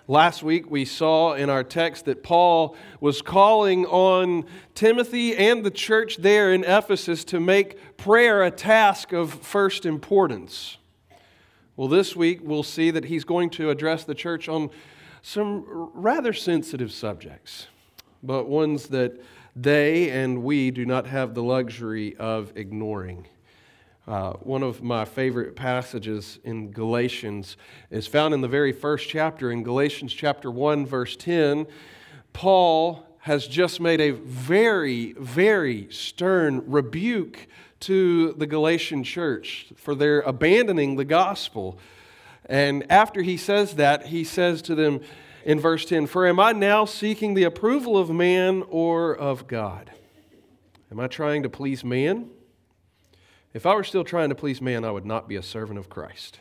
Last week we saw in our text that Paul was calling on Timothy and the church there in Ephesus to make prayer a task of first importance. Well, this week we'll see that he's going to address the church on some rather sensitive subjects, but ones that they and we do not have the luxury of ignoring. One of my favorite passages in Galatians is found in the very first chapter. In Galatians chapter 1, verse 10, Paul has just made a very, very stern rebuke to the Galatian church for their abandoning the gospel. And after he says that, he says to them in verse 10, "For am I now seeking the approval of man or of God? Am I trying to please man? If I were still trying to please man, I would not be a servant of Christ."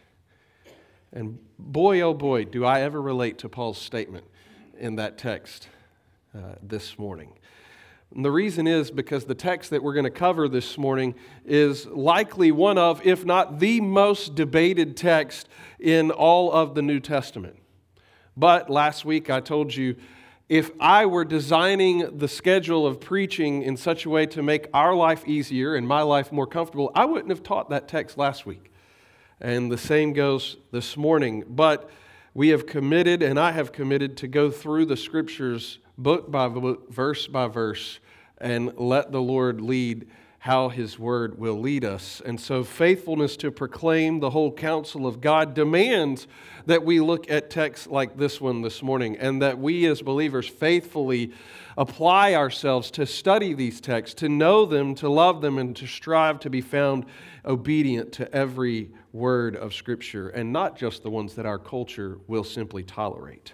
And boy, oh boy, do I ever relate to Paul's statement in that text this morning. And the reason is because the text that we're going to cover this morning is likely one of, if not the most debated text in all of the New Testament. But last week I told you, if I were designing the schedule of preaching in such a way to make our life easier and my life more comfortable, I wouldn't have taught that text last week. And the same goes this morning. But we have committed, and I have committed, to go through the Scriptures book by book, verse by verse, and let the Lord lead how His Word will lead us. And so faithfulness to proclaim the whole counsel of God demands that we look at texts like this one this morning, and that we as believers faithfully apply ourselves to study these texts, to know them, to love them, and to strive to be found obedient to every word of Scripture, and not just the ones that our culture will simply tolerate.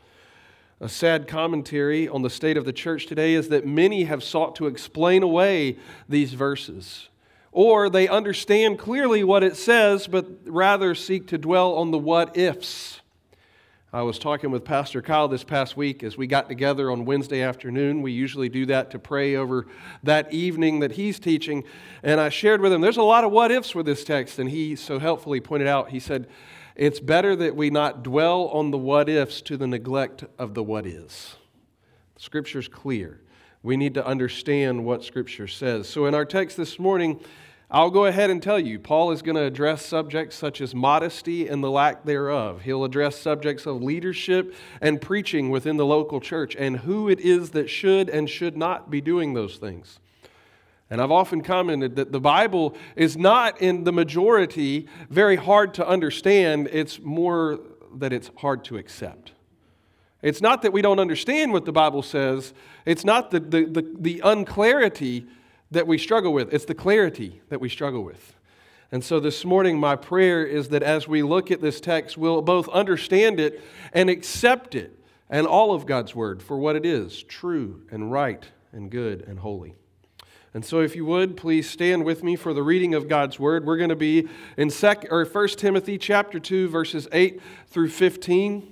A sad commentary on the state of the church today is that many have sought to explain away these verses, or they understand clearly what it says, but rather seek to dwell on the what-ifs. I was talking with Pastor Kyle this past week as we got together on Wednesday afternoon. We usually do that to pray over that evening that he's teaching, and I shared with him, there's a lot of what-ifs with this text, and he so helpfully pointed out, he said, it's better that we not dwell on the what-ifs to the neglect of the what-is. Scripture's clear. We need to understand what Scripture says. So in our text this morning, I'll go ahead and tell you, Paul is going to address subjects such as modesty and the lack thereof. He'll address subjects of leadership and preaching within the local church, and who it is that should and should not be doing those things. And I've often commented that the Bible is not, in the majority, very hard to understand. It's more that it's hard to accept. It's not that we don't understand what the Bible says. It's not the unclarity that we struggle with. It's the clarity that we struggle with. And so this morning, my prayer is that as we look at this text, we'll both understand it and accept it and all of God's Word for what it is, true and right and good and holy. And so if you would, please stand with me for the reading of God's Word. We're going to be in 1 Timothy chapter 2, verses 8 through 15.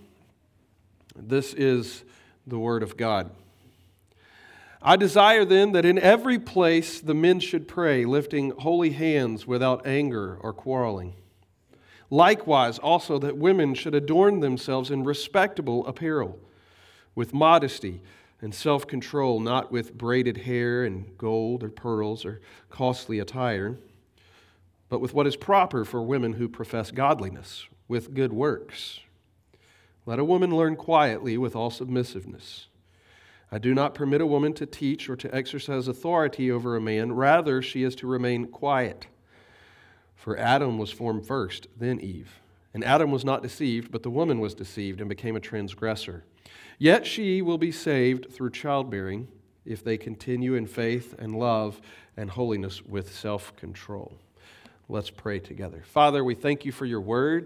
This is the Word of God. "I desire then that in every place the men should pray, lifting holy hands without anger or quarreling. Likewise also that women should adorn themselves in respectable apparel, with modesty and self-control, not with braided hair and gold or pearls or costly attire, but with what is proper for women who profess godliness, with good works. Let a woman learn quietly with all submissiveness. I do not permit a woman to teach or to exercise authority over a man. Rather, she is to remain quiet. For Adam was formed first, then Eve. And Adam was not deceived, but the woman was deceived and became a transgressor. Yet she will be saved through childbearing if they continue in faith and love and holiness with self-control." Let's pray together. Father, we thank you for your word.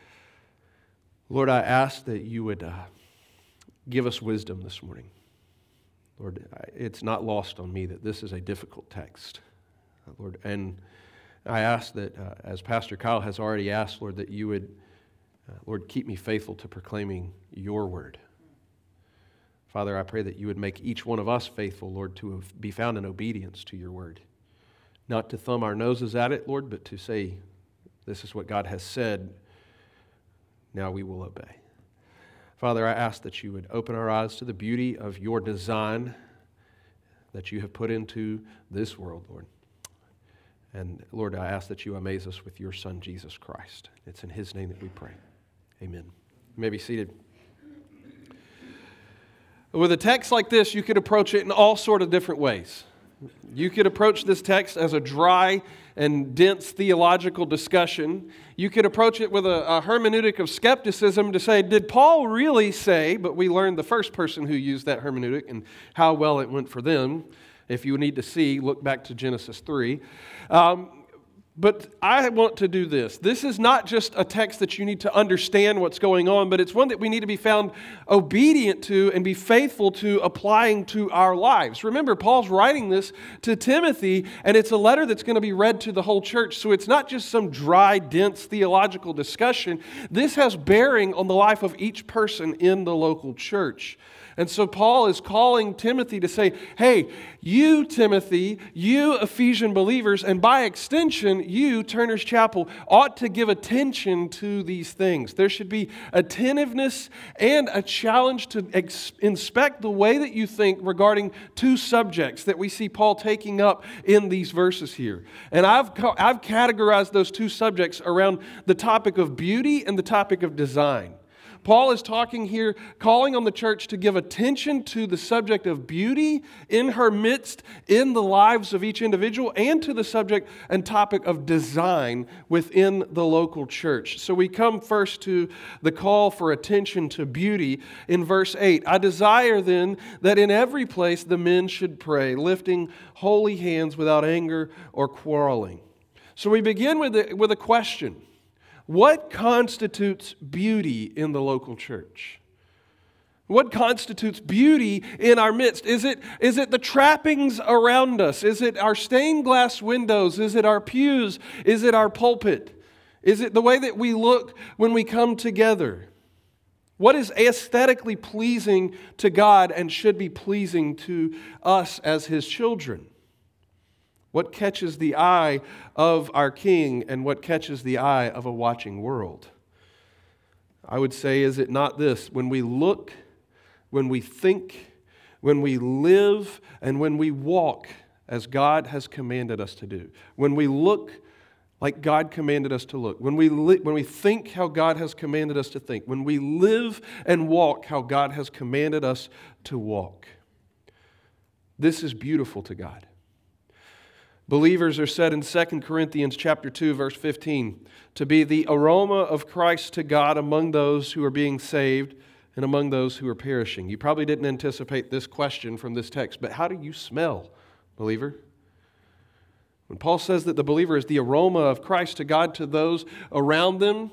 Lord, I ask that you would give us wisdom this morning. Lord, it's not lost on me that this is a difficult text, Lord. And I ask that, as Pastor Kyle has already asked, Lord, that you would, Lord, keep me faithful to proclaiming your word. Father, I pray that you would make each one of us faithful, Lord, to be found in obedience to your word. Not to thumb our noses at it, Lord, but to say, this is what God has said, now we will obey. Father, I ask that you would open our eyes to the beauty of your design that you have put into this world, Lord. And Lord, I ask that you amaze us with your Son, Jesus Christ. It's in his name that we pray. Amen. You may be seated. With a text like this, you could approach it in all sort of different ways. You could approach this text as a dry and dense theological discussion. You could approach it with a hermeneutic of skepticism to say, did Paul really say, but we learned the first person who used that hermeneutic and how well it went for them. If you need to see, look back to Genesis 3. But I want to do this. This is not just a text that you need to understand what's going on, but it's one that we need to be found obedient to and be faithful to applying to our lives. Remember, Paul's writing this to Timothy, and it's a letter that's going to be read to the whole church. So it's not just some dry, dense theological discussion. This has bearing on the life of each person in the local church. And so Paul is calling Timothy to say, hey, you, Timothy, you Ephesian believers, and by extension, you, Turner's Chapel, ought to give attention to these things. There should be attentiveness and a challenge to inspect the way that you think regarding two subjects that we see Paul taking up in these verses here. And I've categorized those two subjects around the topic of beauty and the topic of design. Paul is talking here, calling on the church to give attention to the subject of beauty in her midst, in the lives of each individual, and to the subject and topic of design within the local church. So we come first to the call for attention to beauty in verse 8. I desire then that in every place the men should pray, lifting holy hands without anger or quarreling. So we begin with a question. What constitutes beauty in the local church? What constitutes beauty in our midst? Is it the trappings around us? Is it our stained glass windows? Is it our pews? Is it our pulpit? Is it the way that we look when we come together? What is aesthetically pleasing to God and should be pleasing to us as His children? What catches the eye of our King and what catches the eye of a watching world? I would say, is it not this? When we look, when we think, when we live, and when we walk as God has commanded us to do. When we look like God commanded us to look. When we think how God has commanded us to think. When we live and walk how God has commanded us to walk. This is beautiful to God. Believers are said in 2 Corinthians chapter 2, verse 15, to be the aroma of Christ to God among those who are being saved and among those who are perishing. You probably didn't anticipate this question from this text, but how do you smell, believer? When Paul says that the believer is the aroma of Christ to God to those around them,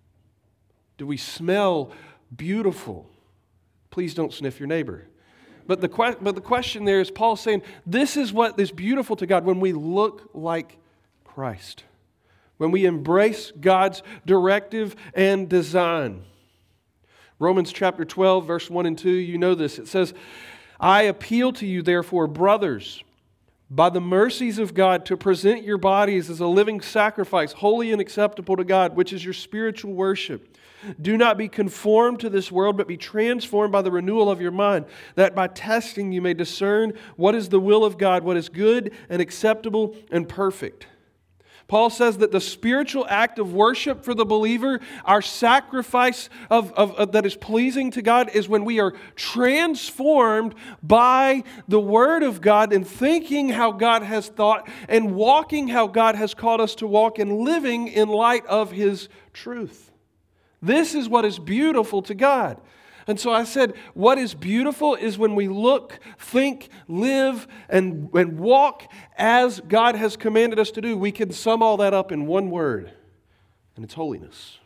do we smell beautiful? Please don't sniff your neighbor. But the question there is Paul saying, this is what is beautiful to God when we look like Christ. When we embrace God's directive and design. Romans chapter 12, verse 1 and 2, you know this. It says, I appeal to you, therefore, brothers, by the mercies of God, to present your bodies as a living sacrifice, holy and acceptable to God, which is your spiritual worship. Do not be conformed to this world, but be transformed by the renewal of your mind, that by testing you may discern what is the will of God, what is good and acceptable and perfect. Paul says that the spiritual act of worship for the believer, our sacrifice that is pleasing to God, is when we are transformed by the Word of God and thinking how God has thought and walking how God has called us to walk and living in light of His truth. This is what is beautiful to God. And so I said, what is beautiful is when we look, think, live, and walk as God has commanded us to do. We can sum all that up in one word, and it's holiness.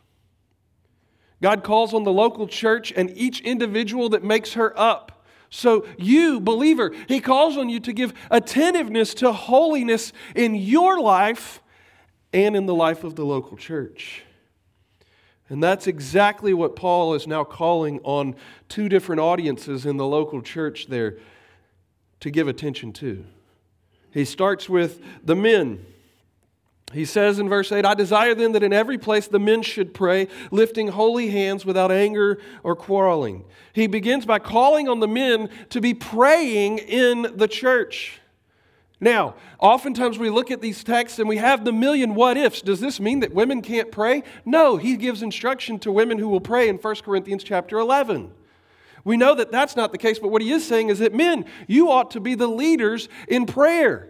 God calls on the local church and each individual that makes her up. So you, believer, He calls on you to give attentiveness to holiness in your life and in the life of the local church. And that's exactly what Paul is now calling on two different audiences in the local church there to give attention to. He starts with the men. He says in verse 8, I desire then that in every place the men should pray, lifting holy hands without anger or quarreling. He begins by calling on the men to be praying in the church. Now, oftentimes we look at these texts and we have the million what ifs. Does this mean that women can't pray? No, he gives instruction to women who will pray in 1 Corinthians chapter 11. We know that that's not the case, but what he is saying is that men, you ought to be the leaders in prayer.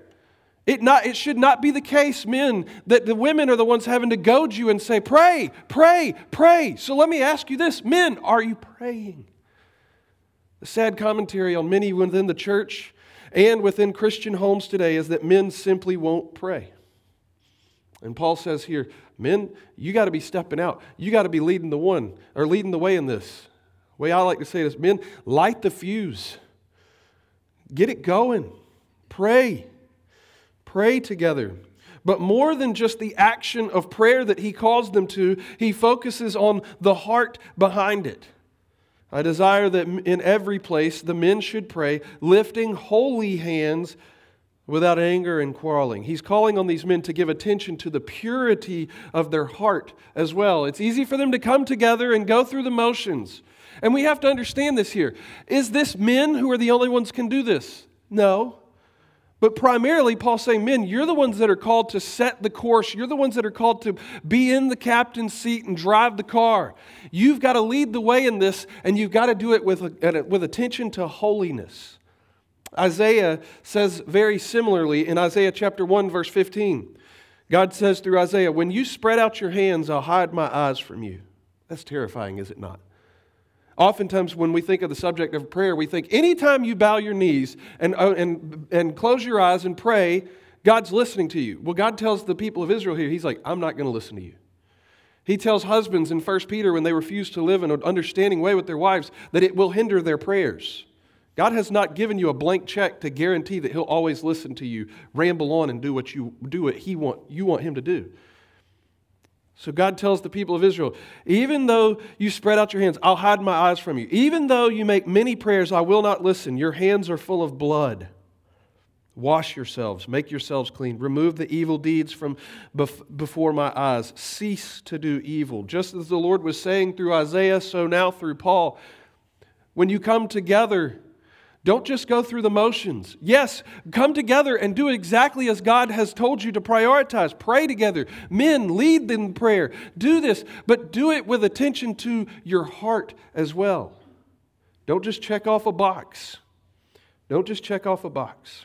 It should not be the case, men, that the women are the ones having to goad you and say, pray, pray, pray. So let me ask you this, men, are you praying? The sad commentary on many within the church and within Christian homes today is that men simply won't pray. And Paul says here, men, you got to be stepping out. You got to be leading the way in this. The way I like to say this, men, light the fuse. Get it going. Pray. Pray together. But more than just the action of prayer that he calls them to, he focuses on the heart behind it. I desire that in every place the men should pray, lifting holy hands without anger and quarreling. He's calling on these men to give attention to the purity of their heart as well. It's easy for them to come together and go through the motions. And we have to understand this here. Is this men who are the only ones can do this? No. But primarily, Paul's saying, men, you're the ones that are called to set the course. You're the ones that are called to be in the captain's seat and drive the car. You've got to lead the way in this, and you've got to do it with attention to holiness. Isaiah says very similarly in Isaiah chapter 1, verse 15. God says through Isaiah, when you spread out your hands, I'll hide my eyes from you. That's terrifying, is it not? Oftentimes when we think of the subject of prayer, we think anytime you bow your knees and close your eyes and pray, God's listening to you. Well, God tells the people of Israel here, He's like, I'm not going to listen to you. He tells husbands in 1 Peter when they refuse to live in an understanding way with their wives that it will hinder their prayers. God has not given you a blank check to guarantee that He'll always listen to you, ramble on and do what you want Him to do. So God tells the people of Israel, even though you spread out your hands, I'll hide my eyes from you. Even though you make many prayers, I will not listen. Your hands are full of blood. Wash yourselves, make yourselves clean. Remove the evil deeds from before my eyes. Cease to do evil. Just as the Lord was saying through Isaiah, so now through Paul. When you come together, don't just go through the motions. Yes, come together and do exactly as God has told you to prioritize. Pray together. Men, lead in prayer. Do this, but do it with attention to your heart as well. Don't just check off a box. Don't just check off a box.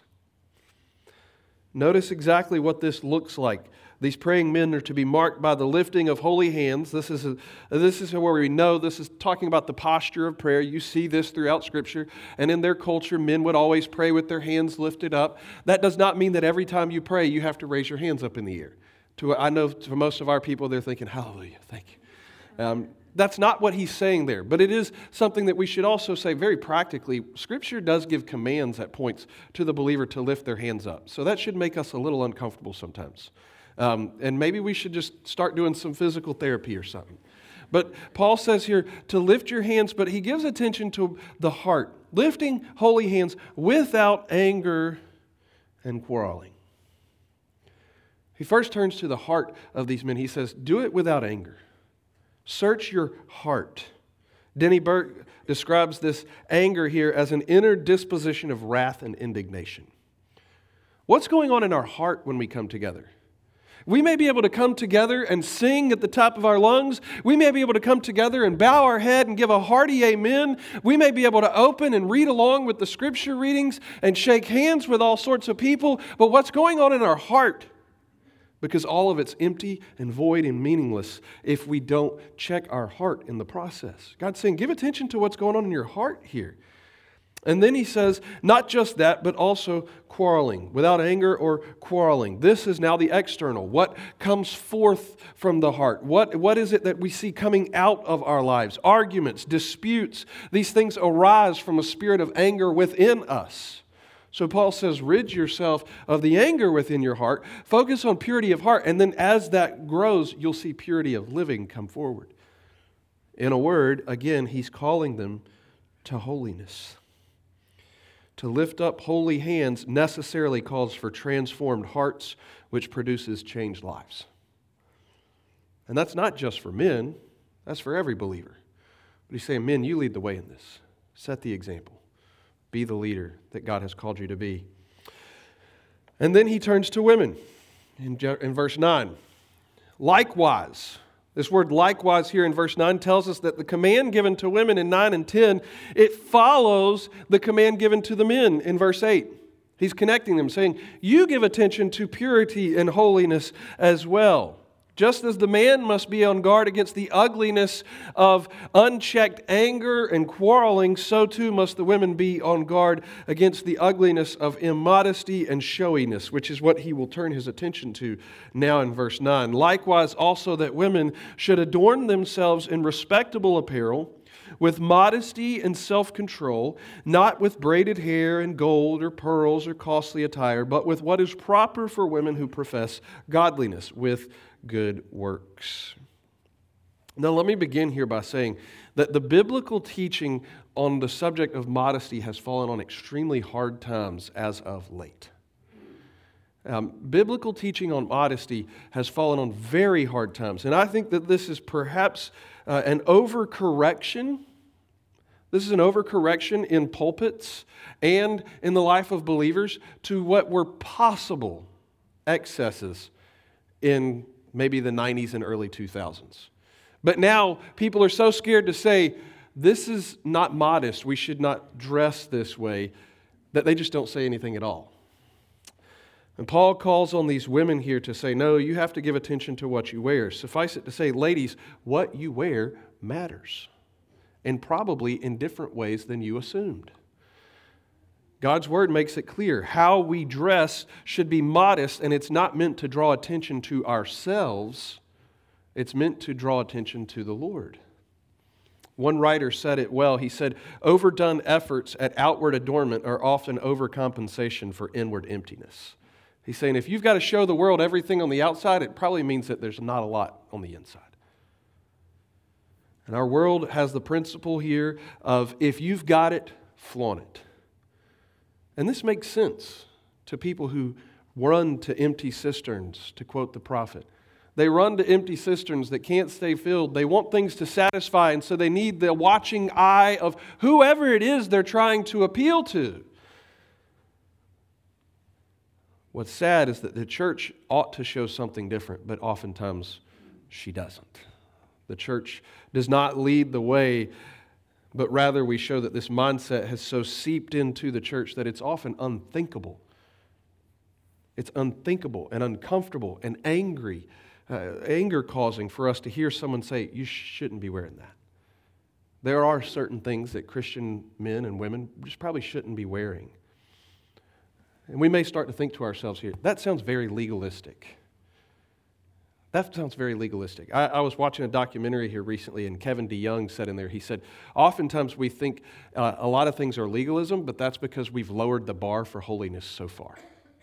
Notice exactly what this looks like. These praying men are to be marked by the lifting of holy hands. This is where we know this is talking about the posture of prayer. You see this throughout Scripture. And in their culture, men would always pray with their hands lifted up. That does not mean that every time you pray, you have to raise your hands up in the air. I know for most of our people, they're thinking, hallelujah, thank you. That's not what he's saying there. But it is something that we should also say very practically. Scripture does give commands at points to the believer to lift their hands up. So that should make us a little uncomfortable sometimes. And maybe we should just start doing some physical therapy or something. But Paul says here to lift your hands, but he gives attention to the heart. Lifting holy hands without anger and quarreling. He first turns to the heart of these men. He says, do it without anger. Search your heart. Denny Burke describes this anger here as an inner disposition of wrath and indignation. What's going on in our heart when we come together? We may be able to come together and sing at the top of our lungs. We may be able to come together and bow our head and give a hearty amen. We may be able to open and read along with the scripture readings and shake hands with all sorts of people. But what's going on in our heart? Because all of it's empty and void and meaningless if we don't check our heart in the process. God's saying, give attention to what's going on in your heart here. And then he says, not just that, but also quarreling, without anger or quarreling. This is now the external. What comes forth from the heart? What is it that we see coming out of our lives? Arguments, disputes, these things arise from a spirit of anger within us. So Paul says, rid yourself of the anger within your heart. Focus on purity of heart. And then as that grows, you'll see purity of living come forward. In a word, again, he's calling them to holiness. To lift up holy hands necessarily calls for transformed hearts, which produces changed lives. And that's not just for men, that's for every believer. But he's saying, men, you lead the way in this. Set the example. Be the leader that God has called you to be. And then he turns to women in verse 9. Likewise, this word likewise here in verse 9 tells us that the command given to women in 9 and 10, it follows the command given to the men in verse 8. He's connecting them, saying, you give attention to purity and holiness as well. Just as the man must be on guard against the ugliness of unchecked anger and quarreling, so too must the women be on guard against the ugliness of immodesty and showiness, which is what he will turn his attention to now in verse 9. Likewise also that women should adorn themselves in respectable apparel, with modesty and self-control, not with braided hair and gold or pearls or costly attire, but with what is proper for women who profess godliness, with good works. Now, let me begin here by saying that the biblical teaching on the subject of modesty has fallen on extremely hard times as of late. Biblical teaching on modesty has fallen on very hard times, and I think that this is perhaps an overcorrection. This is an overcorrection in pulpits and in the life of believers to what were possible excesses in maybe the 90s and early 2000s. But now people are so scared to say, this is not modest, we should not dress this way, that they just don't say anything at all. And Paul calls on these women here to say, no, you have to give attention to what you wear. Suffice it to say, ladies, what you wear matters, and probably in different ways than you assumed. God's word makes it clear. How we dress should be modest, and it's not meant to draw attention to ourselves. It's meant to draw attention to the Lord. One writer said it well. He said, overdone efforts at outward adornment are often overcompensation for inward emptiness. He's saying if you've got to show the world everything on the outside, it probably means that there's not a lot on the inside. And our world has the principle here of if you've got it, flaunt it. And this makes sense to people who run to empty cisterns, to quote the prophet. They run to empty cisterns that can't stay filled. They want things to satisfy, and so they need the watching eye of whoever it is they're trying to appeal to. What's sad is that the church ought to show something different, but oftentimes she doesn't. The church does not lead the way, but rather we show that this mindset has so seeped into the church that it's often unthinkable. It's unthinkable and uncomfortable and anger-causing for us to hear someone say, you shouldn't be wearing that. There are certain things that Christian men and women just probably shouldn't be wearing. And we may start to think to ourselves here, that sounds very legalistic. That sounds very legalistic. I was watching a documentary here recently, and Kevin DeYoung said in there, he said, oftentimes we think a lot of things are legalism, but that's because we've lowered the bar for holiness so far.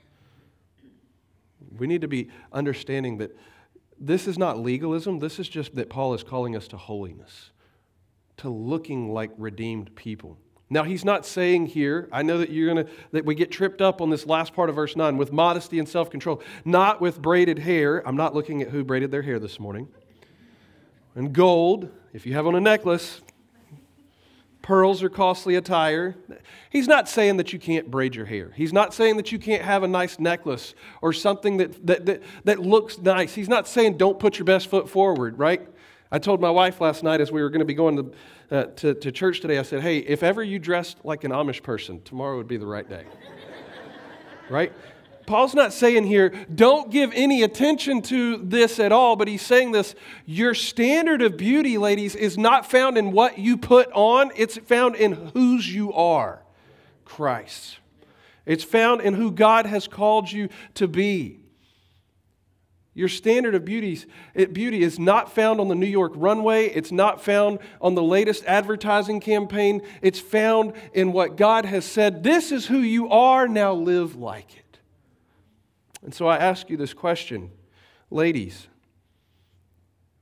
We need to be understanding that this is not legalism. This is just that Paul is calling us to holiness, to looking like redeemed people. Now, he's not saying here, I know that that we get tripped up on this last part of verse 9, with modesty and self-control, not with braided hair. I'm not looking at who braided their hair this morning. And gold, if you have on a necklace, pearls or costly attire. He's not saying that you can't braid your hair. He's not saying that you can't have a nice necklace or something that looks nice. He's not saying don't put your best foot forward, right? I told my wife last night as we were going to be going to church today, I said, hey, if ever you dressed like an Amish person, tomorrow would be the right day. Right? Paul's not saying here, don't give any attention to this at all, but he's saying this, your standard of beauty, ladies, is not found in what you put on, it's found in whose you are, Christ. It's found in who God has called you to be. Your standard of beauty is not found on the New York runway. It's not found on the latest advertising campaign. It's found in what God has said. This is who you are, now live like it. And so I ask you this question, ladies,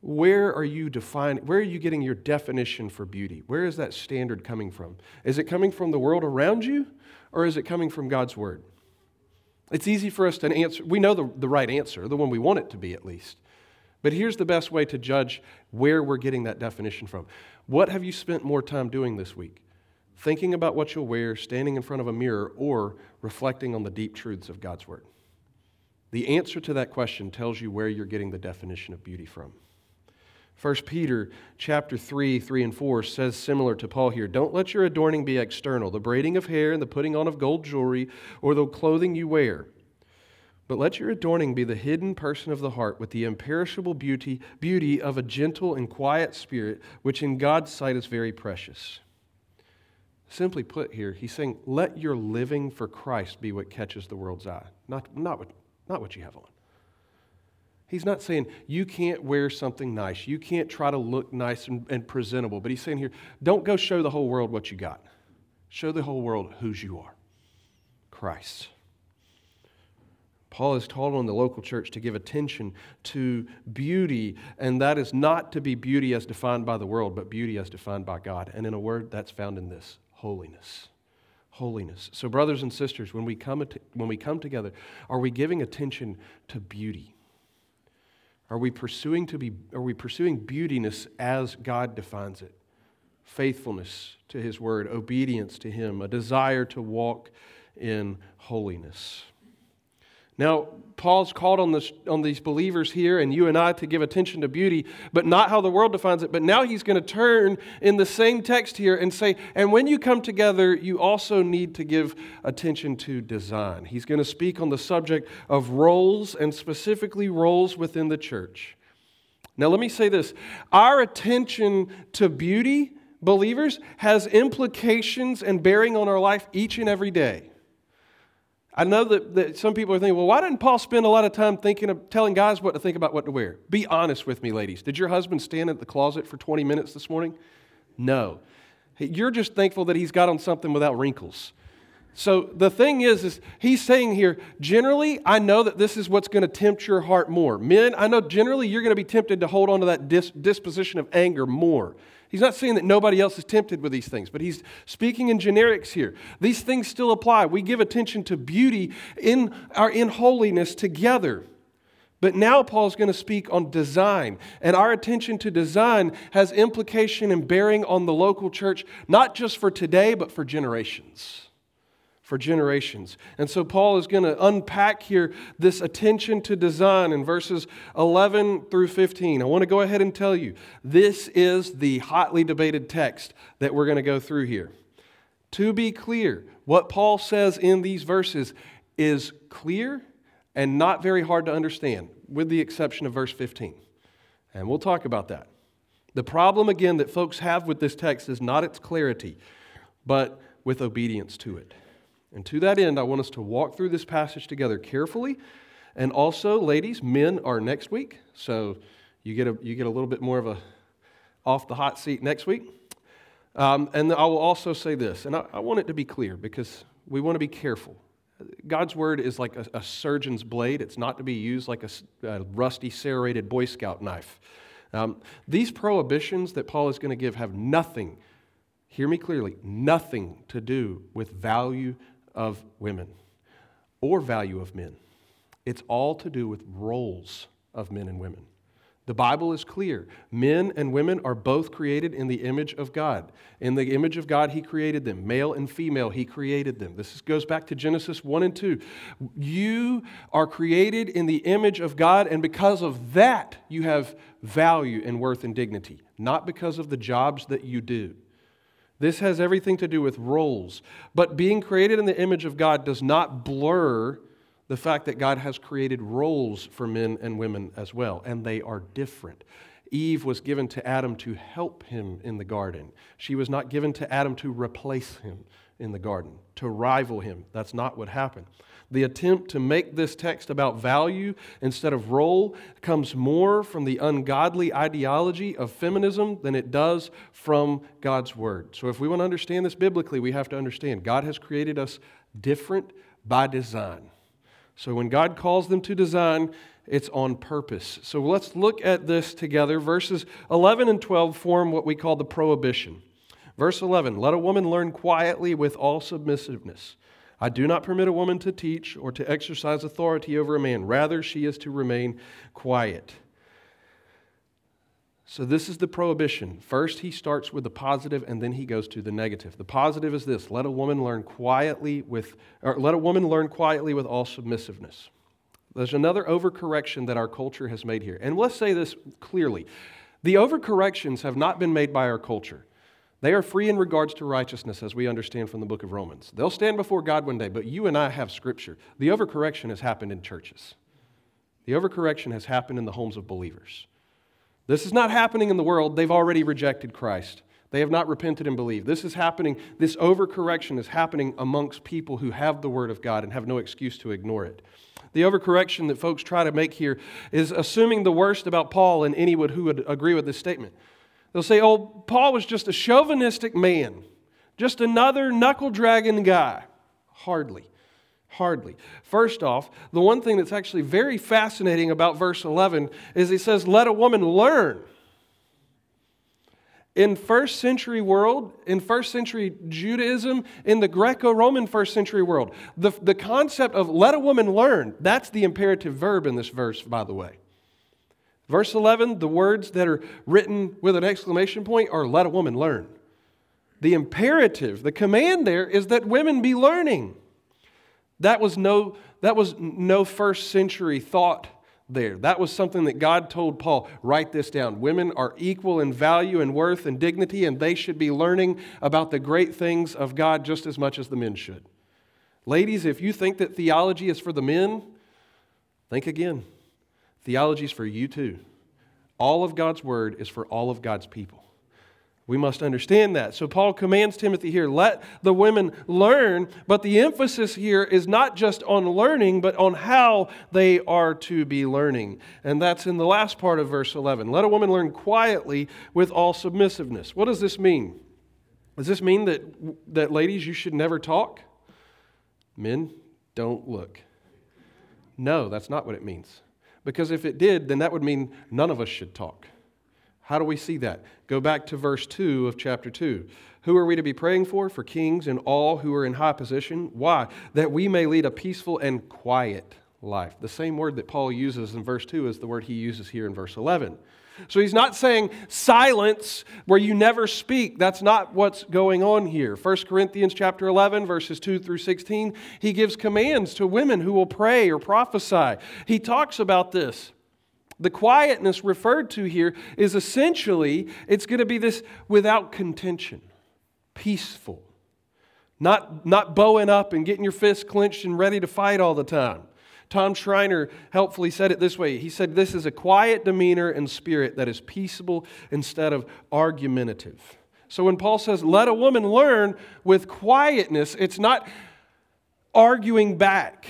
where are you getting your definition for beauty? Where is that standard coming from? Is it coming from the world around you, or is it coming from God's Word? It's easy for us to answer. We know the right answer, the one we want it to be at least. But here's the best way to judge where we're getting that definition from. What have you spent more time doing this week? Thinking about what you'll wear, standing in front of a mirror, or reflecting on the deep truths of God's Word? The answer to that question tells you where you're getting the definition of beauty from. 1 Peter chapter 3, 3 and 4 says similar to Paul here, don't let your adorning be external, the braiding of hair and the putting on of gold jewelry or the clothing you wear. But let your adorning be the hidden person of the heart with the imperishable beauty of a gentle and quiet spirit, which in God's sight is very precious. Simply put here, he's saying, let your living for Christ be what catches the world's eye, not what you have on. He's not saying you can't wear something nice. You can't try to look nice and presentable. But he's saying here, don't go show the whole world what you got. Show the whole world whose you are. Christ. Paul has called on the local church to give attention to beauty, and that is not to be beauty as defined by the world, but beauty as defined by God. And in a word, that's found in this, holiness. Holiness. So brothers and sisters, when we come together, are we giving attention to beauty? Are we pursuing beautiness as God defines it? Faithfulness to His Word, obedience to Him, a desire to walk in holiness. Now, Paul's called on these believers here and you and I to give attention to beauty, but not how the world defines it. But now he's going to turn in the same text here and say, and when you come together, you also need to give attention to design. He's going to speak on the subject of roles and specifically roles within the church. Now, let me say this. Our attention to beauty, believers, has implications and bearing on our life each and every day. I know that some people are thinking, well, why didn't Paul spend a lot of time telling guys what to think about what to wear? Be honest with me, ladies. Did your husband stand at the closet for 20 minutes this morning? No. You're just thankful that he's got on something without wrinkles. So the thing is he's saying here, generally, I know that this is what's going to tempt your heart more. Men, I know generally you're going to be tempted to hold on to that disposition of anger more. He's not saying that nobody else is tempted with these things, but he's speaking in generics here. These things still apply. We give attention to beauty in holiness together. But now Paul's going to speak on design. And our attention to design has implication and bearing on the local church, not just for today, but for generations. For generations. And so Paul is going to unpack here this attention to design in verses 11 through 15. I want to go ahead and tell you, this is the hotly debated text that we're going to go through here. To be clear, what Paul says in these verses is clear and not very hard to understand, with the exception of verse 15. And we'll talk about that. The problem, again, that folks have with this text is not its clarity, but with obedience to it. And to that end, I want us to walk through this passage together carefully. And also, ladies, men are next week, so you get a little bit more of a off the hot seat next week. And I will also say this, and I want it to be clear because we want to be careful. God's Word is like a surgeon's blade. It's not to be used like a rusty, serrated Boy Scout knife. These prohibitions that Paul is going to give have nothing, hear me clearly, nothing to do with value of women or value of men. It's all to do with roles of men and women. The Bible is clear. Men and women are both created in the image of God. In the image of God, He created them. Male and female, He created them. This goes back to Genesis 1 and 2. You are created in the image of God, and because of that, you have value and worth and dignity, not because of the jobs that you do. This has everything to do with roles. But being created in the image of God does not blur the fact that God has created roles for men and women as well, and they are different. Eve was given to Adam to help him in the garden. She was not given to Adam to replace him in the garden, to rival him. That's not what happened. The attempt to make this text about value instead of role comes more from the ungodly ideology of feminism than it does from God's Word. So if we want to understand this biblically, we have to understand God has created us different by design. So when God calls them to design, it's on purpose. So let's look at this together. Verses 11 and 12 form what we call the prohibition. Verse 11, let a woman learn quietly with all submissiveness. I do not permit a woman to teach or to exercise authority over a man. Rather, she is to remain quiet. So this is the prohibition. First, he starts with the positive, and then he goes to the negative. The positive is this: let a woman learn quietly with all submissiveness. There's another overcorrection that our culture has made here, and let's say this clearly: the overcorrections have not been made by our culture. They are free in regards to righteousness, as we understand from the book of Romans. They'll stand before God one day, but you and I have Scripture. The overcorrection has happened in churches. The overcorrection has happened in the homes of believers. This is not happening in the world. They've already rejected Christ. They have not repented and believed. This overcorrection is happening amongst people who have the Word of God and have no excuse to ignore it. The overcorrection that folks try to make here is assuming the worst about Paul and anyone who would agree with this statement. They'll say, oh, Paul was just a chauvinistic man, just another knuckle-dragging guy. Hardly. First off, the one thing that's actually very fascinating about verse 11 is he says, let a woman learn. In first century world, in first century Judaism, in the Greco-Roman first century world, the concept of let a woman learn, that's the imperative verb in this verse, by the way. Verse 11, the words that are written with an exclamation point are let a woman learn. The imperative, the command there is that women be learning. That was no first century thought there. That was something that God told Paul, write this down. Women are equal in value and worth and dignity, and they should be learning about the great things of God just as much as the men should. Ladies, if you think that theology is for the men, think again. Theology is for you too. All of God's word is for all of God's people. We must understand that. So Paul commands Timothy here, let the women learn, but the emphasis here is not just on learning, but on how they are to be learning. And that's in the last part of verse 11. Let a woman learn quietly with all submissiveness. What does this mean? Does this mean that ladies, you should never talk? Men, don't look. No, that's not what it means. Because if it did, then that would mean none of us should talk. How do we see that? Go back to verse 2 of chapter 2. Who are we to be praying for? For kings and all who are in high position. Why? That we may lead a peaceful and quiet life. The same word that Paul uses in verse 2 is the word he uses here in verse 11. So he's not saying silence where you never speak. That's not what's going on here. 1 Corinthians chapter 11, verses 2 through 16, he gives commands to women who will pray or prophesy. He talks about this. The quietness referred to here is essentially, it's going to be this without contention, peaceful, not bowing up and getting your fists clenched and ready to fight all the time. Tom Schreiner helpfully said it this way. He said, this is a quiet demeanor and spirit that is peaceable instead of argumentative. So when Paul says, let a woman learn with quietness, it's not arguing back.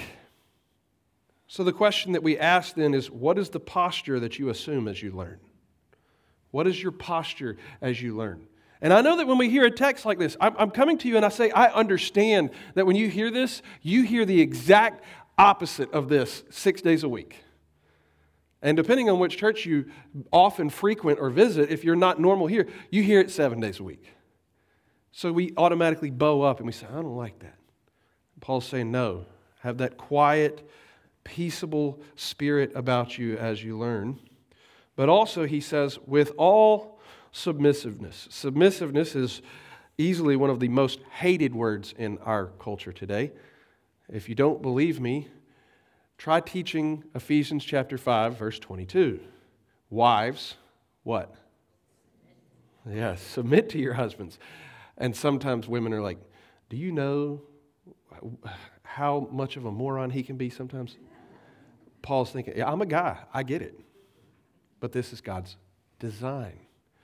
So the question that we ask then is, what is the posture that you assume as you learn? What is your posture as you learn? And I know that when we hear a text like this, I'm coming to you and I say, I understand that when you hear this, you hear the exact opposite of this 6 days a week. And depending on which church you often frequent or visit, if you're not normal here, you hear it 7 days a week. So we automatically bow up and we say, I don't like that. Paul's saying, no, have that quiet, peaceable spirit about you as you learn. But also, he says, with all submissiveness. Submissiveness is easily one of the most hated words in our culture today. If you don't believe me, try teaching Ephesians chapter 5, verse 22. Wives, what? Yes, submit to your husbands. And sometimes women are like, do you know how much of a moron he can be sometimes? Paul's thinking, yeah, I'm a guy. I get it. But this is God's design.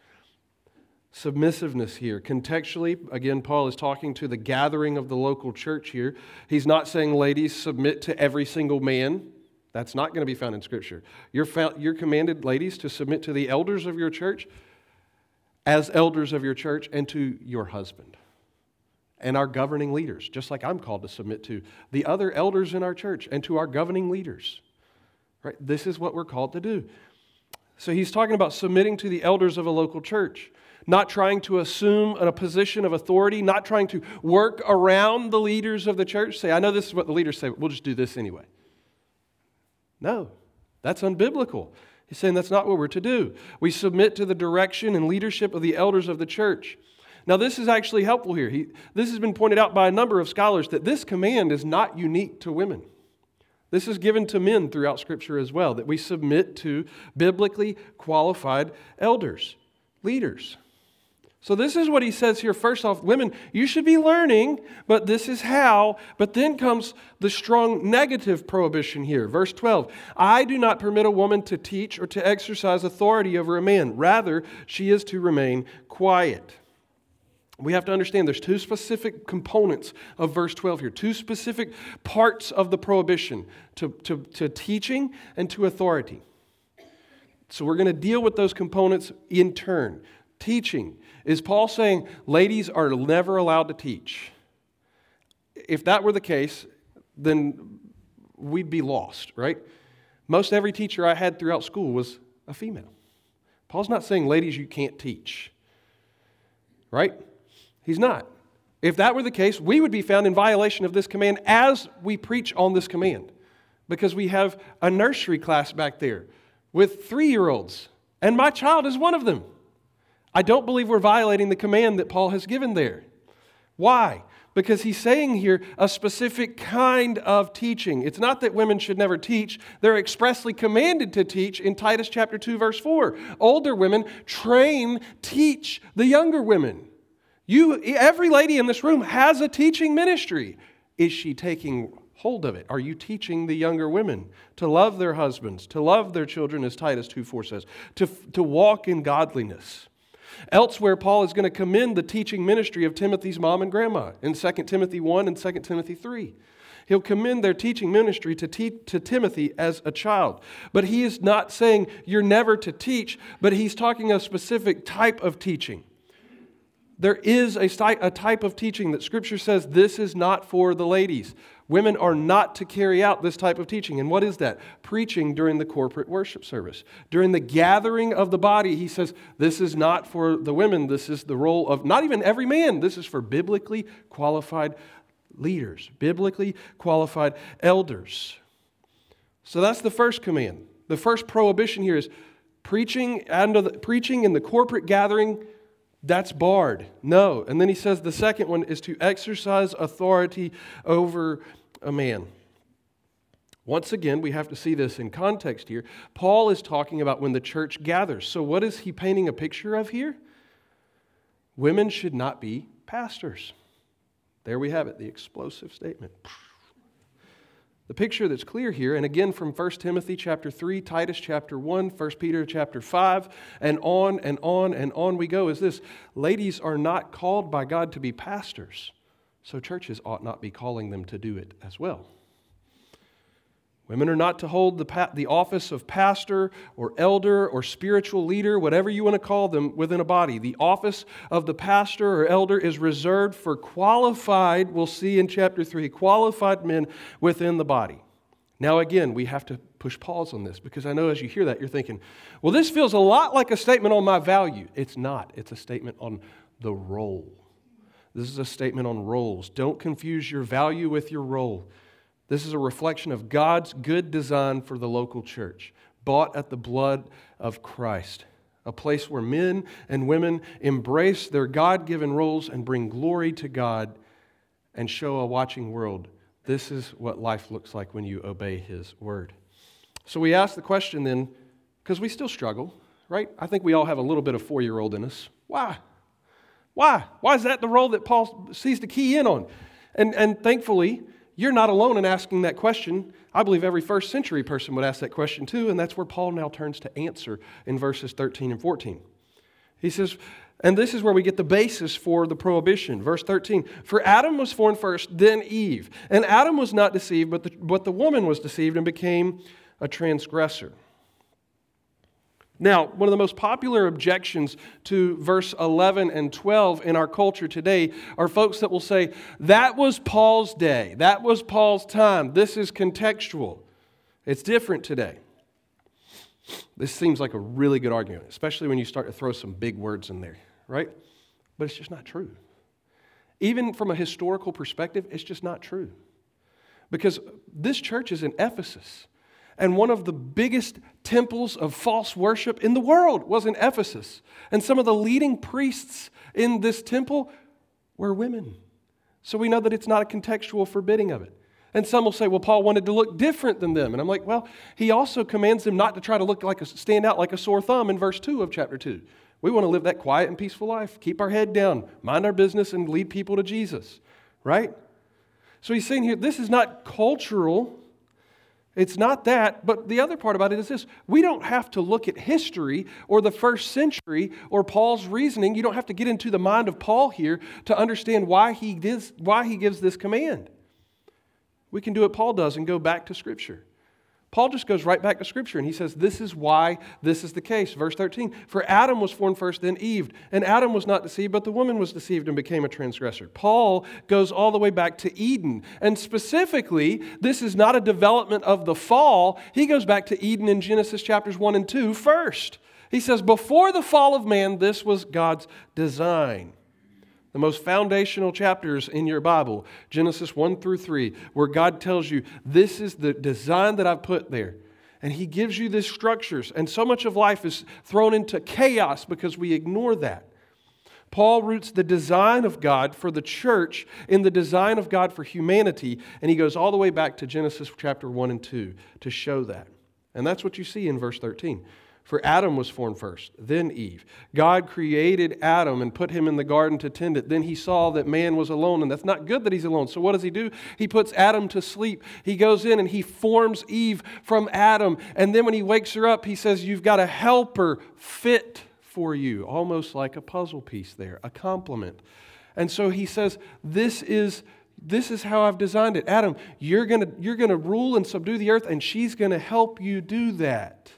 Submissiveness here. Contextually, again, Paul is talking to the gathering of the local church here. He's not saying, ladies, submit to every single man. That's not going to be found in Scripture. You're commanded, ladies, to submit to the elders of your church as elders of your church and to your husband and our governing leaders, just like I'm called to submit to the other elders in our church and to our governing leaders. Right? This is what we're called to do. So he's talking about submitting to the elders of a local church, not trying to assume a position of authority, not trying to work around the leaders of the church. Say, I know this is what the leaders say, but we'll just do this anyway. No, that's unbiblical. He's saying that's not what we're to do. We submit to the direction and leadership of the elders of the church. Now, this is actually helpful here. This has been pointed out by a number of scholars that this command is not unique to women. This is given to men throughout Scripture as well, that we submit to biblically qualified elders, leaders. So this is what he says here. First off, women, you should be learning, but this is how. But then comes the strong negative prohibition here. Verse 12, I do not permit a woman to teach or to exercise authority over a man. Rather, she is to remain quiet. We have to understand there's two specific components of verse 12 here, two specific parts of the prohibition to teaching and to authority. So we're going to deal with those components in turn. Teaching. Is Paul saying ladies are never allowed to teach? If that were the case, then we'd be lost, right? Most every teacher I had throughout school was a female. Paul's not saying ladies you can't teach, right? He's not. If that were the case, we would be found in violation of this command as we preach on this command, because we have a nursery class back there with 3-year-olds, and my child is one of them. I don't believe we're violating the command that Paul has given there. Why? Because he's saying here a specific kind of teaching. It's not that women should never teach. They're expressly commanded to teach in Titus chapter 2, verse 4. Older women teach the younger women. Every lady in this room has a teaching ministry. Is she taking hold of it? Are you teaching the younger women to love their husbands, to love their children, as Titus 2:4 says, to walk in godliness? Elsewhere, Paul is going to commend the teaching ministry of Timothy's mom and grandma in 2 Timothy 1 and 2 Timothy 3. He'll commend their teaching ministry to Timothy as a child. But he is not saying you're never to teach, but he's talking a specific type of teaching. There is a type of teaching that Scripture says this is not for the ladies. Women are not to carry out this type of teaching. And what is that? Preaching during the corporate worship service. During the gathering of the body, he says, this is not for the women. This is the role of not even every man. This is for biblically qualified leaders, biblically qualified elders. So that's the first command. The first prohibition here is preaching in the corporate gathering. That's barred. No. And then he says the second one is to exercise authority over a man. Once again, we have to see this in context here. Paul is talking about when the church gathers. So what is he painting a picture of here? Women should not be pastors. There we have it, the explosive statement. The picture that's clear here, and again from 1 Timothy chapter 3, Titus chapter 1, 1 Peter chapter 5, and on and on and on we go, is this. Ladies are not called by God to be pastors, so churches ought not be calling them to do it as well. Women are not to hold the office of pastor or elder or spiritual leader, whatever you want to call them, within a body. The office of the pastor or elder is reserved for qualified, we'll see in chapter 3, qualified men within the body. Now again, we have to push pause on this, because I know as you hear that, you're thinking, well, this feels a lot like a statement on my value. It's not. It's a statement on the role. This is a statement on roles. Don't confuse your value with your role. This is a reflection of God's good design for the local church, bought at the blood of Christ, a place where men and women embrace their God-given roles and bring glory to God and show a watching world. This is what life looks like when you obey His word. So we ask the question then, because we still struggle, right? I think we all have a little bit of 4-year-old in us. Why? Why is that the role that Paul sees to key in on? And thankfully, you're not alone in asking that question. I believe every first century person would ask that question too, and that's where Paul now turns to answer in verses 13 and 14. He says, and this is where we get the basis for the prohibition. Verse 13, for Adam was formed first, then Eve. And Adam was not deceived, but the woman was deceived and became a transgressor. Now, one of the most popular objections to verse 11 and 12 in our culture today are folks that will say, that was Paul's day, that was Paul's time, this is contextual. It's different today. This seems like a really good argument, especially when you start to throw some big words in there, right? But it's just not true. Even from a historical perspective, it's just not true. Because this church is in Ephesus, and one of the biggest temples of false worship in the world was in Ephesus. And some of the leading priests in this temple were women. So we know that it's not a contextual forbidding of it. And some will say, well, Paul wanted to look different than them. And I'm like, well, he also commands them not to try to look like stand out like a sore thumb in verse 2 of chapter 2. We want to live that quiet and peaceful life, keep our head down, mind our business, and lead people to Jesus, right? So he's saying here, this is not cultural. It's not that. But the other part about it is this. We don't have to look at history or the first century or Paul's reasoning. You don't have to get into the mind of Paul here to understand why he gives this command. We can do what Paul does and go back to Scripture. Paul just goes right back to Scripture, and he says, this is why this is the case. Verse 13, for Adam was formed first, then Eve. And Adam was not deceived, but the woman was deceived and became a transgressor. Paul goes all the way back to Eden. And specifically, this is not a development of the fall. He goes back to Eden in Genesis chapters 1 and 2 first. He says, before the fall of man, this was God's design. The most foundational chapters in your Bible, Genesis 1 through 3, where God tells you, this is the design that I've put there. And He gives you these structures. And so much of life is thrown into chaos because we ignore that. Paul roots the design of God for the church in the design of God for humanity. And he goes all the way back to Genesis chapter 1 and 2 to show that. And that's what you see in verse 13. For Adam was formed first, then Eve. God created Adam and put him in the garden to tend it. Then He saw that man was alone, and that's not good that he's alone. So what does He do? He puts Adam to sleep. He goes in and He forms Eve from Adam. And then when He wakes her up, He says, you've got a helper fit for you. Almost like a puzzle piece there, a complement. And so He says, this is how I've designed it. Adam, you're gonna rule and subdue the earth, and she's going to help you do that.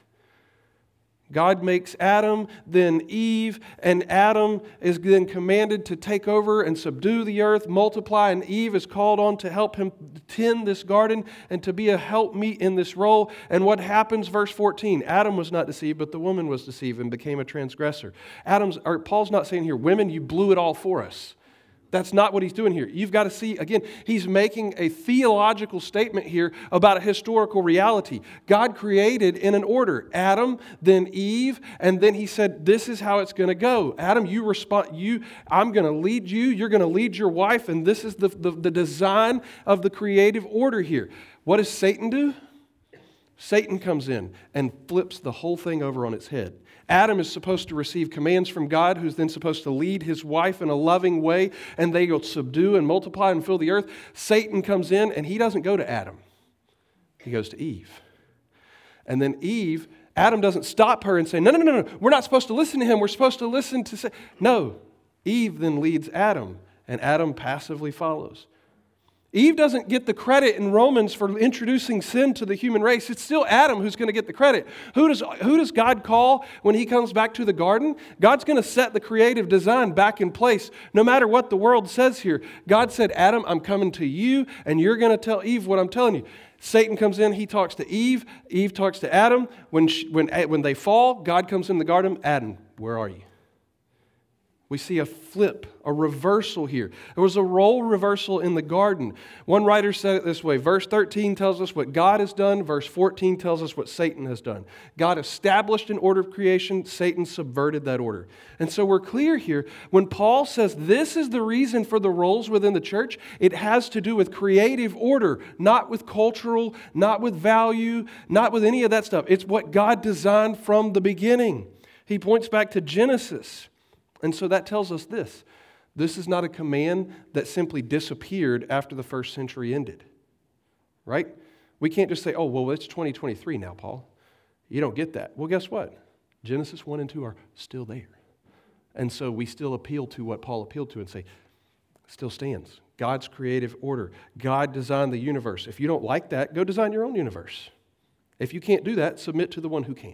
God makes Adam, then Eve, and Adam is then commanded to take over and subdue the earth, multiply, and Eve is called on to help him tend this garden and to be a helpmeet in this role. And what happens, verse 14, Adam was not deceived, but the woman was deceived and became a transgressor. Paul's not saying here, women, you blew it all for us. That's not what he's doing here. You've got to see, again, he's making a theological statement here about a historical reality. God created in an order, Adam, then Eve, and then He said, this is how it's going to go. Adam, I'm going to lead you, you're going to lead your wife, and this is the design of the creative order here. What does Satan do? Satan comes in and flips the whole thing over on its head. Adam is supposed to receive commands from God, who's then supposed to lead his wife in a loving way, and they go subdue and multiply and fill the earth. Satan comes in, and he doesn't go to Adam. He goes to Eve. And then Eve, Adam doesn't stop her and say, no, we're not supposed to listen to him. We're supposed to listen to... No. Eve then leads Adam, and Adam passively follows. Eve doesn't get the credit in Romans for introducing sin to the human race. It's still Adam who's going to get the credit. Who does God call when He comes back to the garden? God's going to set the creative design back in place. No matter what the world says here, God said, Adam, I'm coming to you, and you're going to tell Eve what I'm telling you. Satan comes in, he talks to Eve. Eve talks to Adam. When they fall, God comes in the garden. Adam, where are you? We see a flip, a reversal here. There was a role reversal in the garden. One writer said it this way. Verse 13 tells us what God has done. Verse 14 tells us what Satan has done. God established an order of creation. Satan subverted that order. And so we're clear here. When Paul says this is the reason for the roles within the church, it has to do with creative order, not with cultural, not with value, not with any of that stuff. It's what God designed from the beginning. He points back to Genesis. And so that tells us this. This is not a command that simply disappeared after the first century ended. Right? We can't just say, oh, well, it's 2023 now, Paul. You don't get that. Well, guess what? Genesis 1 and 2 are still there. And so we still appeal to what Paul appealed to and say, still stands. God's creative order. God designed the universe. If you don't like that, go design your own universe. If you can't do that, submit to the one who can.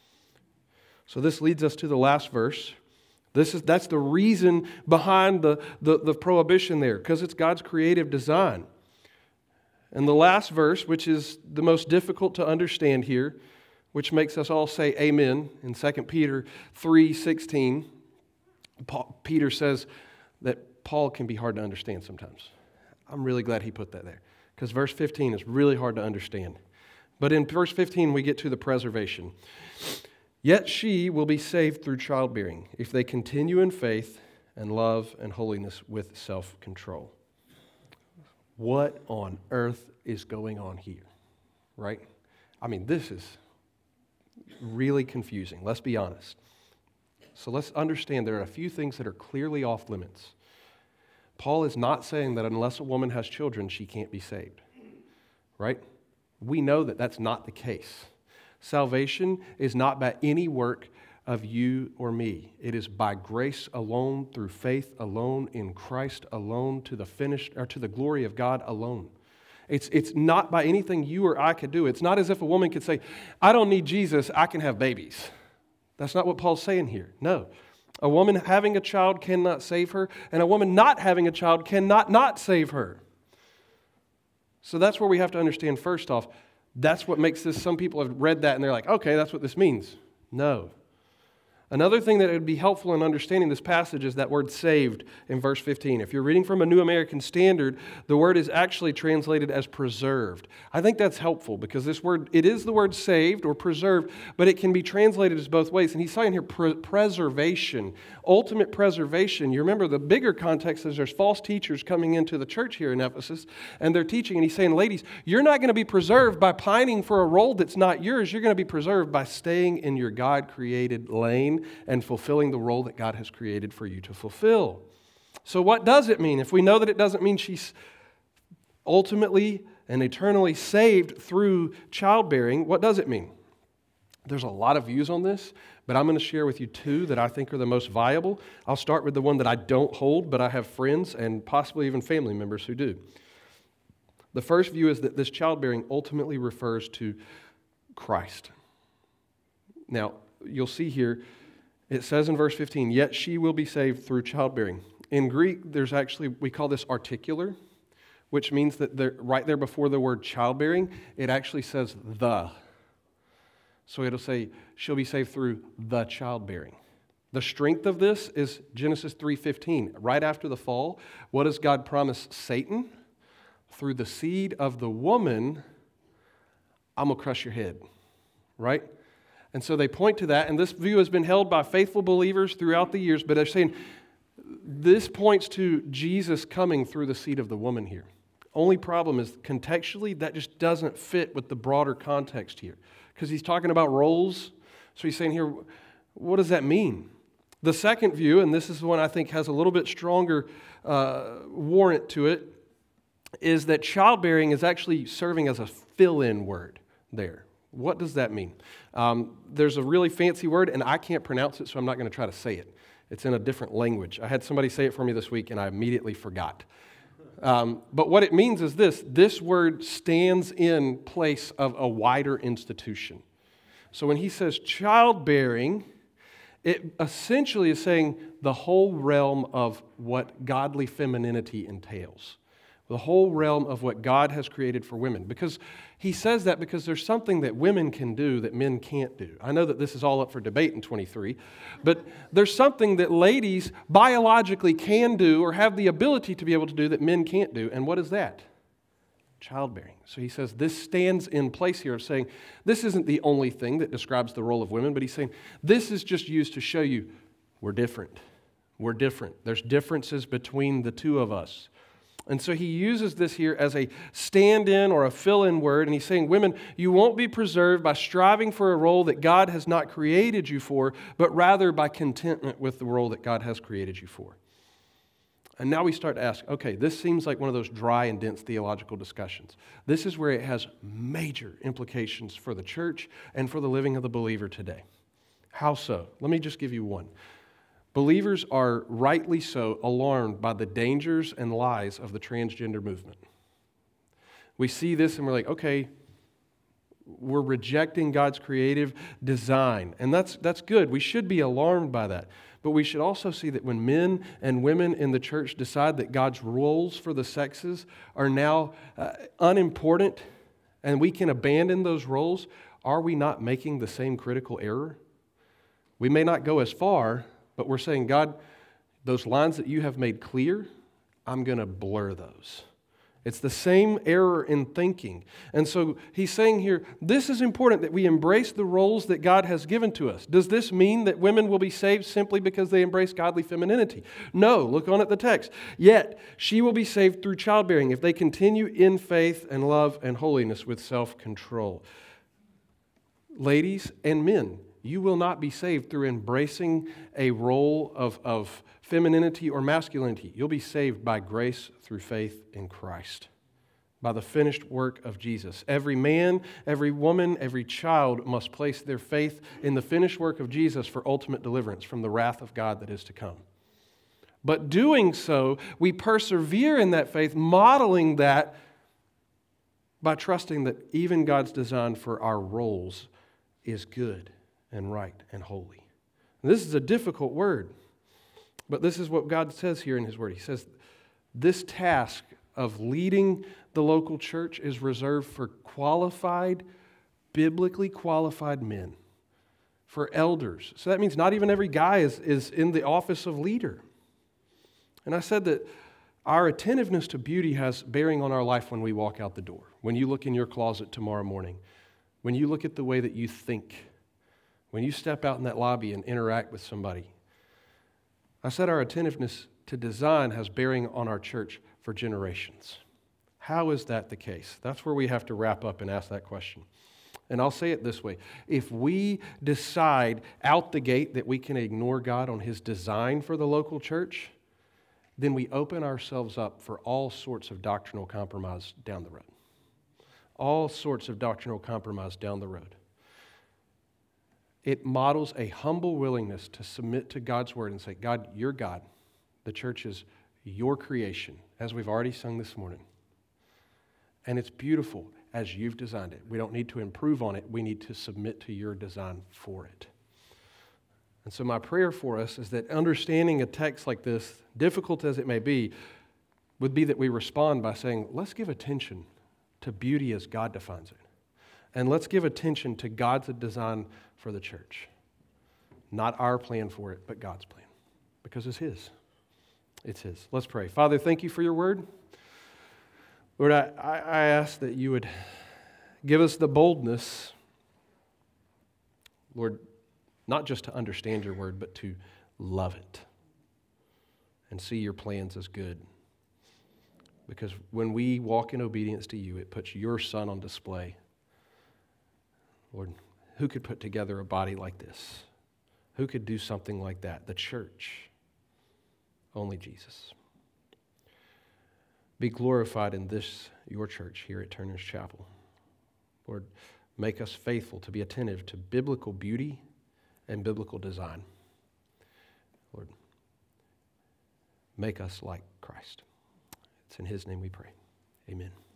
So this leads us to the last verse. That's the reason behind the prohibition there, because it's God's creative design. And the last verse, which is the most difficult to understand here, which makes us all say amen. In 2 Peter 3:16, Peter says that Paul can be hard to understand sometimes. I'm really glad he put that there, because verse 15 is really hard to understand. But in verse 15, we get to the preservation. Yet she will be saved through childbearing, if they continue in faith and love and holiness with self-control. What on earth is going on here, right? I mean, this is really confusing. Let's be honest. So let's understand there are a few things that are clearly off limits. Paul is not saying that unless a woman has children, she can't be saved, right? We know that that's not the case. Salvation is not by any work of you or me. It is by grace alone, through faith alone, in Christ alone, to the glory of God alone. It's not by anything you or I could do. It's not as if a woman could say, I don't need Jesus, I can have babies. That's not what Paul's saying here. No. A woman having a child cannot save her, and a woman not having a child cannot not save her. So that's where we have to understand first off, that's what makes this, some people have read that and they're like, okay, that's what this means. No. Another thing that would be helpful in understanding this passage is that word saved in verse 15. If you're reading from a New American Standard, the word is actually translated as preserved. I think that's helpful because this word, it is the word saved or preserved, but it can be translated as both ways. And he's saying here preservation, ultimate preservation. You remember the bigger context is there's false teachers coming into the church here in Ephesus, and they're teaching, and he's saying, ladies, you're not going to be preserved by pining for a role that's not yours. You're going to be preserved by staying in your God-created lane and fulfilling the role that God has created for you to fulfill. So what does it mean? If we know that it doesn't mean she's ultimately and eternally saved through childbearing, what does it mean? There's a lot of views on this, but I'm going to share with you two that I think are the most viable. I'll start with the one that I don't hold, but I have friends and possibly even family members who do. The first view is that this childbearing ultimately refers to Christ. Now, you'll see here, it says in verse 15, yet she will be saved through childbearing. In Greek, there's actually, we call this articular, which means that right there before the word childbearing, it actually says the. So it'll say, she'll be saved through the childbearing. The strength of this is Genesis 3:15. Right after the fall, what does God promise Satan? Through the seed of the woman, I'm going to crush your head, right? And so they point to that, and this view has been held by faithful believers throughout the years, but they're saying this points to Jesus coming through the seed of the woman here. Only problem is contextually, that just doesn't fit with the broader context here, because he's talking about roles. So he's saying here, what does that mean? The second view, and this is the one I think has a little bit stronger warrant to it, is that childbearing is actually serving as a fill-in word there. What does that mean? There's a really fancy word, and I can't pronounce it, so I'm not going to try to say it. It's in a different language. I had somebody say it for me this week, and I immediately forgot. But what it means is this word stands in place of a wider institution. So when he says childbearing, it essentially is saying the whole realm of what godly femininity entails. The whole realm of what God has created for women. Because he says that because there's something that women can do that men can't do. I know that this is all up for debate in 23, but there's something that ladies biologically can do or have the ability to be able to do that men can't do. And what is that? Childbearing. So he says this stands in place here of saying this isn't the only thing that describes the role of women, but he's saying this is just used to show you we're different. We're different. There's differences between the two of us. And so he uses this here as a stand-in or a fill-in word, and he's saying, women, you won't be preserved by striving for a role that God has not created you for, but rather by contentment with the role that God has created you for. And now we start to ask, okay, this seems like one of those dry and dense theological discussions. This is where it has major implications for the church and for the living of the believer today. How so? Let me just give you one. Believers are rightly so alarmed by the dangers and lies of the transgender movement. We see this and we're like, okay, we're rejecting God's creative design. And that's good. We should be alarmed by that. But we should also see that when men and women in the church decide that God's roles for the sexes are now unimportant and we can abandon those roles, are we not making the same critical error? We may not go as far, but we're saying, God, those lines that you have made clear, I'm going to blur those. It's the same error in thinking. And so he's saying here, this is important that we embrace the roles that God has given to us. Does this mean that women will be saved simply because they embrace godly femininity? No, look on at the text. Yet, she will be saved through childbearing if they continue in faith and love and holiness with self-control. Ladies and men, you will not be saved through embracing a role of femininity or masculinity. You'll be saved by grace through faith in Christ, by the finished work of Jesus. Every man, every woman, every child must place their faith in the finished work of Jesus for ultimate deliverance from the wrath of God that is to come. But doing so, we persevere in that faith, modeling that by trusting that even God's design for our roles is good and right and holy. And this is a difficult word, but this is what God says here in His Word. He says, this task of leading the local church is reserved for qualified, biblically qualified men, for elders. So that means not even every guy is in the office of leader. And I said that our attentiveness to beauty has bearing on our life when we walk out the door, when you look in your closet tomorrow morning, when you look at the way that you think, when you step out in that lobby and interact with somebody. I said our attentiveness to design has bearing on our church for generations. How is that the case? That's where we have to wrap up and ask that question. And I'll say it this way. If we decide out the gate that we can ignore God on His design for the local church, then we open ourselves up for all sorts of doctrinal compromise down the road. All sorts of doctrinal compromise down the road. It models a humble willingness to submit to God's word and say, God, you're God. The church is your creation, as we've already sung this morning. And it's beautiful as you've designed it. We don't need to improve on it. We need to submit to your design for it. And so my prayer for us is that understanding a text like this, difficult as it may be, would be that we respond by saying, let's give attention to beauty as God defines it. And let's give attention to God's design for the church. Not our plan for it, but God's plan. Because it's His. It's His. Let's pray. Father, thank you for your word. Lord, I ask that you would give us the boldness, Lord, not just to understand your word, but to love it and see your plans as good. Because when we walk in obedience to you, it puts your Son on display. Lord, who could put together a body like this? Who could do something like that? The church. Only Jesus. Be glorified in this, your church here at Turner's Chapel. Lord, make us faithful to be attentive to biblical beauty and biblical design. Lord, make us like Christ. It's in His name we pray. Amen.